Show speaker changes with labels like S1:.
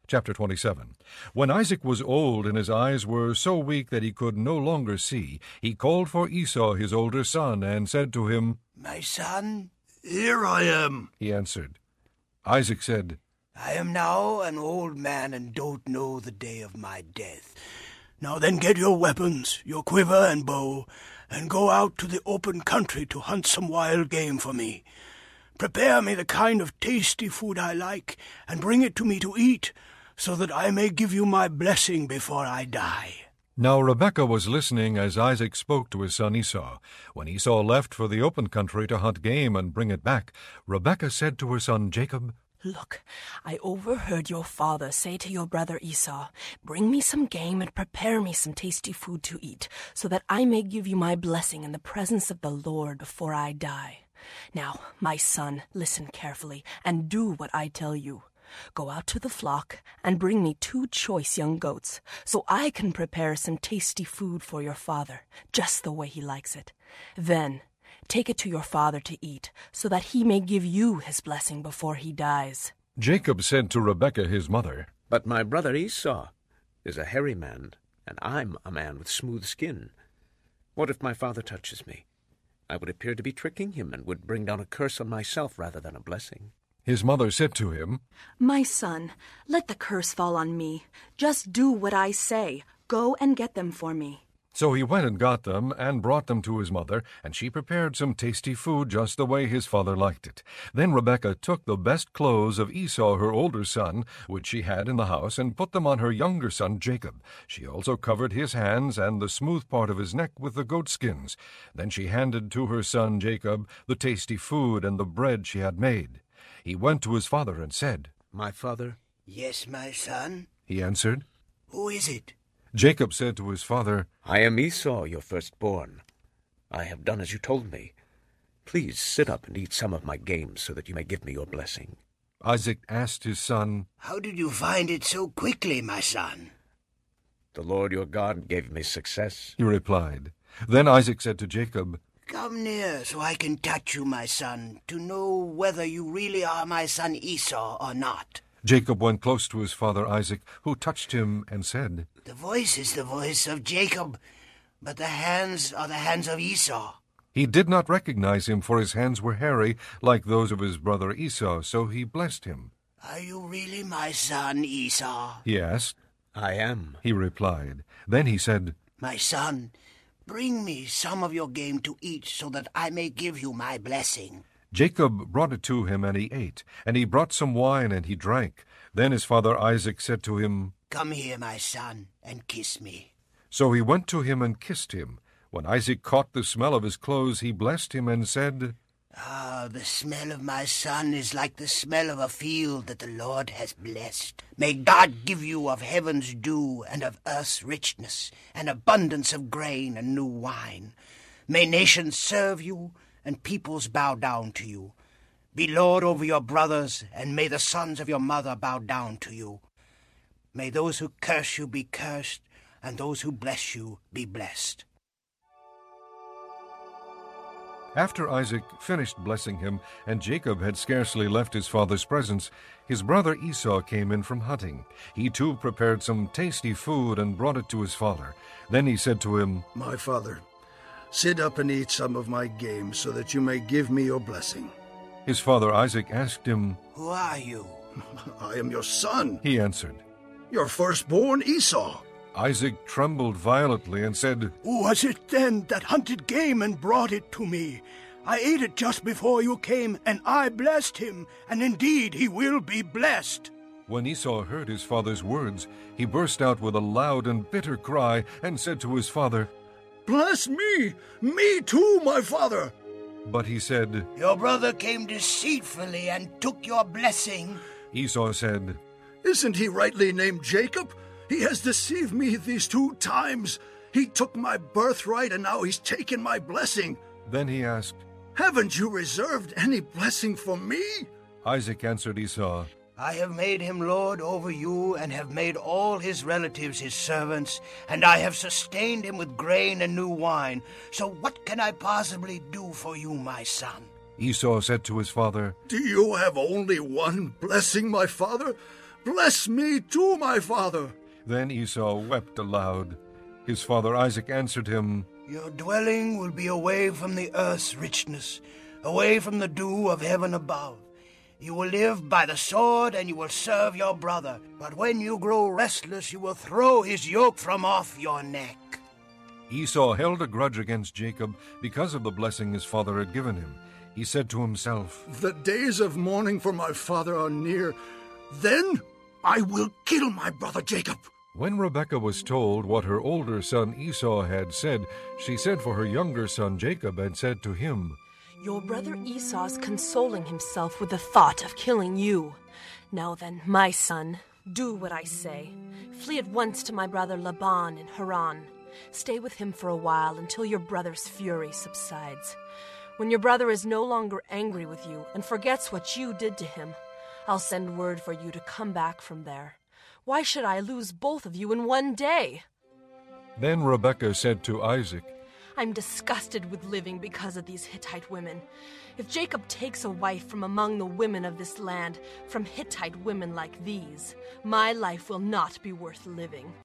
S1: Chapter 27. When Isaac was old and his eyes were so weak that he could no longer see, he called for Esau his older son, and said to him,
S2: "My son?"
S3: "Here I am,"
S1: he answered. Isaac said,
S2: "I am now an old man and don't know the day of my death. Now then get your weapons, your quiver and bow, and go out to the open country to hunt some wild game for me. Prepare me the kind of tasty food I like, and bring it to me to eat, so that I may give you my blessing before I die."
S1: Now Rebekah was listening as Isaac spoke to his son Esau. When Esau left for the open country to hunt game and bring it back, Rebekah said to her son Jacob,
S4: "Look, I overheard your father say to your brother Esau, 'Bring me some game and prepare me some tasty food to eat, so that I may give you my blessing in the presence of the Lord before I die.' Now, my son, listen carefully and do what I tell you. Go out to the flock and bring me 2 choice young goats, so I can prepare some tasty food for your father, just the way he likes it. Then take it to your father to eat, so that he may give you his blessing before he dies."
S1: Jacob said to Rebekah his mother,
S5: "But my brother Esau is a hairy man, and I'm a man with smooth skin. What if my father touches me? I would appear to be tricking him and would bring down a curse on myself rather than a blessing."
S1: His mother said to him,
S4: "My son, let the curse fall on me. Just do what I say. Go and get them for me."
S1: So he went and got them, and brought them to his mother, and she prepared some tasty food just the way his father liked it. Then Rebekah took the best clothes of Esau her older son, which she had in the house, and put them on her younger son Jacob. She also covered his hands and the smooth part of his neck with the goatskins. Then she handed to her son Jacob the tasty food and the bread she had made. He went to his father and said,
S5: "My father?"
S2: "Yes, my son."
S1: He answered.
S2: "Who is it?"
S1: Jacob said to his father,
S5: "I am Esau, your firstborn. I have done as you told me. Please sit up and eat some of my game so that you may give me your blessing."
S1: Isaac asked his son,
S2: "How did you find it so quickly, my son?"
S5: "The Lord your God gave me success."
S1: he replied. Then Isaac said to Jacob,
S2: "Come near so I can touch you, my son, to know whether you really are my son Esau or not."
S1: Jacob went close to his father Isaac, who touched him and said,
S2: "The voice is the voice of Jacob, but the hands are the hands of Esau."
S1: He did not recognize him, for his hands were hairy, like those of his brother Esau, so he blessed him.
S2: "Are you really my son Esau?"
S1: he asked.
S5: "I am,"
S1: he replied. Then he said,
S2: "My son, bring me some of your game to eat, so that I may give you my blessing."
S1: Jacob brought it to him, and he ate, and he brought some wine, and he drank. Then his father Isaac said to him,
S2: "Come here, my son, and kiss me."
S1: So he went to him and kissed him. When Isaac caught the smell of his clothes, he blessed him and said,
S2: "Ah, the smell of my son is like the smell of a field that the Lord has blessed. May God give you of heaven's dew and of earth's richness, and abundance of grain and new wine. May nations serve you, and peoples bow down to you. Be lord over your brothers, and may the sons of your mother bow down to you. May those who curse you be cursed, and those who bless you be blessed."
S1: After Isaac finished blessing him, and Jacob had scarcely left his father's presence, his brother Esau came in from hunting. He too prepared some tasty food and brought it to his father. Then he said to him,
S3: "My father, sit up and eat some of my game so that you may give me your blessing."
S1: His father Isaac asked him,
S2: "Who are you?"
S3: "I am your son,
S1: he answered.
S3: your firstborn Esau."
S1: Isaac trembled violently and said,
S2: "Who was it then that hunted game and brought it to me? I ate it just before you came, and I blessed him, and indeed he will be blessed."
S1: When Esau heard his father's words, he burst out with a loud and bitter cry and said to his father,
S3: "Bless me! Me too, my father!"
S1: But he said,
S2: "Your brother came deceitfully and took your blessing."
S1: Esau said,
S3: "Isn't he rightly named Jacob? He has deceived me these 2 times. He took my birthright, and now he's taken my blessing."
S1: Then he asked,
S3: "Haven't you reserved any blessing for me?"
S1: Isaac answered Esau,
S2: "I have made him lord over you, and have made all his relatives his servants, and I have sustained him with grain and new wine. So what can I possibly do for you, my son?"
S1: Esau said to his father,
S3: "Do you have only one blessing, my father? Bless me too, my father.
S1: Then Esau wept aloud. His father Isaac answered him,
S2: Your dwelling will be away from the earth's richness, away from the dew of heaven above. You will live by the sword, and you will serve your brother. But when you grow restless, you will throw his yoke from off your neck.
S1: Esau held a grudge against Jacob because of the blessing his father had given him. He said to himself,
S3: The days of mourning for my father are near. Then I will kill my brother Jacob.
S1: When Rebekah was told what her older son Esau had said, she sent for her younger son Jacob and said to him,
S4: Your brother Esau is consoling himself with the thought of killing you. Now then, my son, do what I say. Flee at once to my brother Laban in Haran. Stay with him for a while until your brother's fury subsides. When your brother is no longer angry with you and forgets what you did to him, I'll send word for you to come back from there. Why should I lose both of you in one day?
S1: Then Rebekah said to Isaac,
S4: I'm disgusted with living because of these Hittite women. If Jacob takes a wife from among the women of this land, from Hittite women like these, my life will not be worth living.